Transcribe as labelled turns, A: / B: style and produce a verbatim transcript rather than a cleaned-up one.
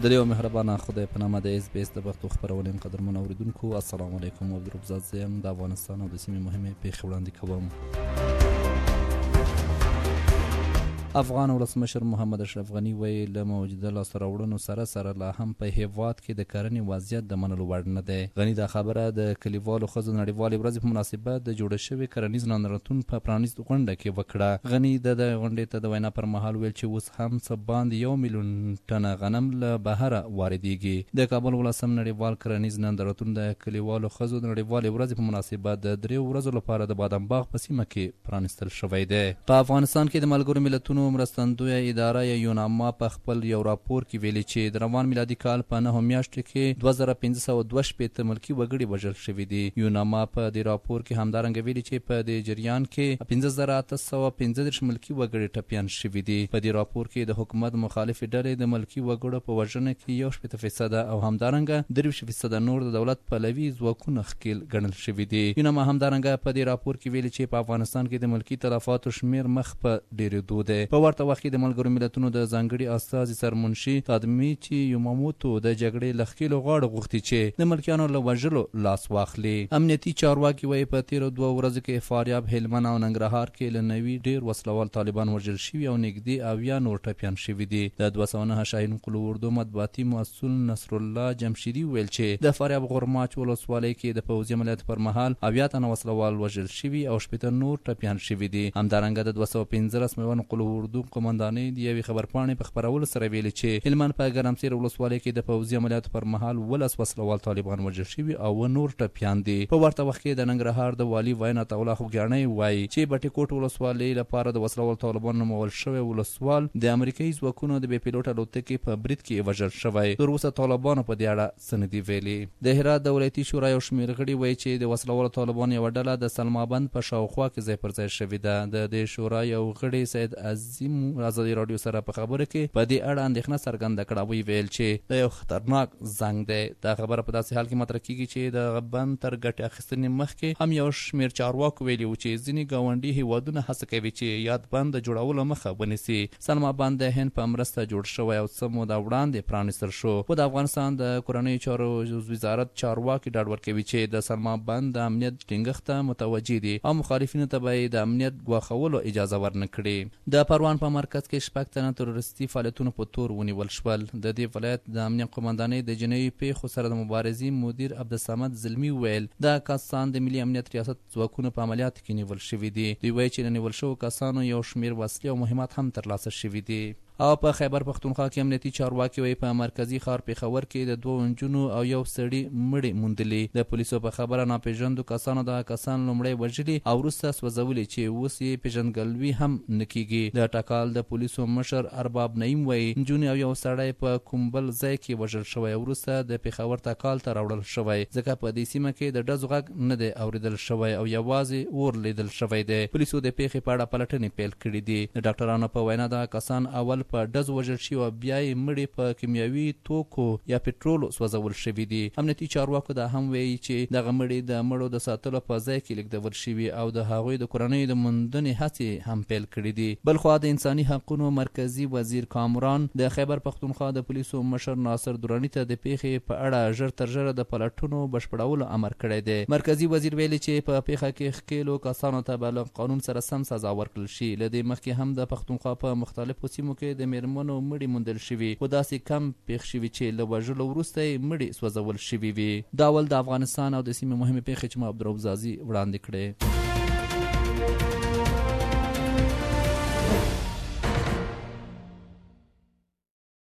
A: د دې مهربانه خدای په نامه د اس بي اس د پښتو خپرونې قدرمن اوریدونکو السلام علیکم. عبدالرب زیم د افغانستان او د سیمې مهمې پیښې وړاندې کوم. افغان ولسمشر محمد اشرف غني وایي له موجوده لاسته راوړنو سره سره لا هم په هیواد کې د کرنې وضعیت د منلو وړ نه دی. غني دا خبره د کلیوالو ښځو نړیوالې ورځې په مناسبت د جوړه شوي کرنیز نندارتون په پرانیست غونډه کې وکړه. غني د دغې غونډې ته د وینا پر مهال ویل چې اوس هم څه باندې یو میلیون ټنه غنم له بهره واردېږي. د کابل ولسم نړیوال کرنیز نندارتون د کلیوالو ښځو د نړیوالې ورځې په مناسبت د دریو ورځو لپاره د بادام باغ په سیمه کې پرانیستل شوی دی. په افغانستان کې د ملګرو ملتونو مرستندویه اداره یوناما په خپل یو راپور کې ویلي چې د روان میلادي کال په نهو میاشتو کې دوه زره پنځه سوه دوه شپېته ملکي وګړي وژل شوي دي. یوناما په دې راپور کې همدارنګه ویلي چې په دې جریان کې پنځه زره اته سوه پنځه دېرش ملکي وګړي ټپیان شوي دي. په دې راپور کې د حکومت مخالفې ډلې د ملکي وګړو په وژنه کې یو شپېته فیصده او همدارنګه درویشت فیصده نور د دولت پلوي ځواکونه ښکېل ګڼل شوي دي. یوناما همدارنګه په دې راپور کې ویلي چې په افغانستان کې د ملکي تلفاتو شمېر مخ په ډېرېدو دی. په ورته وخت کې د ملګرو ملتونو د ځانګړي استازي سرمنشي تادمیچي یوماموتو د جګړې له ښکېلو غاړو غوښتي چې د ملکیانو له وژلو لاس واخلي. امنیتي چارواکي وایي په تېرو دوه ورځو کې فاریاب، هلمند او ننګرهار کې له نوي ډېر وسلوال طالبان وژل شوي او نږدې اویا نور ټپیان شوي دي. د دوه سوه نهه شاهین قلو اردو مطبوعاتي مسؤل نصرالله جمشیدي ویل چې د فاریاب غورماچ ولسوالۍ کې د پوځي عملیاتو پر مهال اویا تنه وسلوال وژل شوي او شپېته نور ټپیان شوي دي. همدارنګه د دوه سوه پنځلس میوند قلو اردو قومندانۍ د یوې خبرپاڼې په خپرولو سره ویلي چې هلمند په ګرمسیر ولسوالۍ کې د پوځي عملیاتو پر مهال ولس وسلوال طالبان وژل شوي او نور ټپیان دي. په ورته وخت کې د ننګرهار د والي وینا الله خوږیاڼی وایي چې بټي کوټ ولسوالۍ لپاره د وسلوال طالبان نومول شوی ولسوال د امریکایي ځواکونو د بې پیلوټه الوتکې په برید کې وژل شوی. تر اوسه طالبانو په دې اړه څه نه دي ویلي. د هرات د ولایتي شورا یو شمېر غړي وایي چې د وسلوالو طالبانو یوه ډله د سلمابند په شاوخوا کې ځای پر ځای شوې ده. د دې شورا یو غړي سید عظیم ازادي راډیو سره په خبره کې په دې اړه اندېښنه څرګنده کړه. وی ویل چې د یو خطرناک زنګ دی. دا خبره په داسې حال کې مطرح کیږي چې د بند تر ګټې اخیستنې مخکې هم یو شمېر چارواکو ویلي و چې ځینې ګاونډي هیوادونه هڅه کوي چې یاد بند د جوړولو مخه ونیسي. سلما بند د هند په مرسته جوړ شوی او څه موده وړاندې پرانیستل شو. خو د افغانستان د کورنیو چارو وزارت چارواکي ډاډ ورکوي چې د سلما بند د امنیت ټینګښت ته متوجه دي او مخالفینو ته به یې د امنیت ګواښولو اجازه ورنه کړي. د پروان په مرکز کې شپږ تنه تروریستي فعالیتونو په تور ونیول شول. د دې ولایت د امنیت قومندانۍ د جنایي پیښو سره د مبارزې مدیر عبدالصمد زلمي ویل دا کسان د ملي امنیت ریاست ځواکونو په عملیاتو کې نیول شوي دي. دوی وایي چې د نیول شوو کسانو یو شمېر وسلې او مهمات هم ترلاسه شوي دي. او په خیبر پښتونخوا کې امنیتي چارواکي وایي په مرکزي ښار پېښور کې د دوو نجونو او یو سړي مړي موندلي. د پولیسو په خبره ناپېژاندو کسانو دغه کسان لومړی وژلي او وروسته سوځولي چې اوس یې پېژندګلوي هم نه کېږي. د ټکال د پولیسو مشر ارباب نعیم وایي نجونې او یو سړی په کوم بل ځای کې وژل شوی او وروسته د پېښور ټکال ته راوړل شوی ځکه په دې سیمه کې د ډزو غږ نه دی اورېدل شوی او یوازې اور لیدل شوی دی. پولیسو د پیښې په اړه پلټنې پیل کړي دي. د ډاکټرانو په وینا دغه کسان اول په ډزو وژل شوي او بیا یې مړي په کیمیاوي توکو یا پټرولو سوځول شوي دي. امنیتي چارواکو دا هم وایي چې دغه مړي د مړو د ساتلو په ځای کې لیږدول شوي او د هغوی د کورنیو د موندنې هڅې هم پیل کړي دي. بلخوا د انساني حقونو مرکزي وزیر کامران د خیبر پښتونخوا د پولیسو مشر ناصر دراني ته د پیښې په اړه ژر تر ژره د پلټنو بشپړولو امر کړی دی. مرکزي وزیر ویلي چې په پیښه کې ښکېلو کسانو ته به له قانون سره سم سزا ورکړل شي. له دې مخکې هم د پښتونخوا په مختلفو سیمو کې د میرمنو مړي موندل شوي خو داسې کم پیښ شوي چې له وژلو وروسته یې مړي سوځول شوي وي. دا ول د افغانستان او د سیمې مهمې پیښې چې ما عبدالرب زازي وړاندې کړې.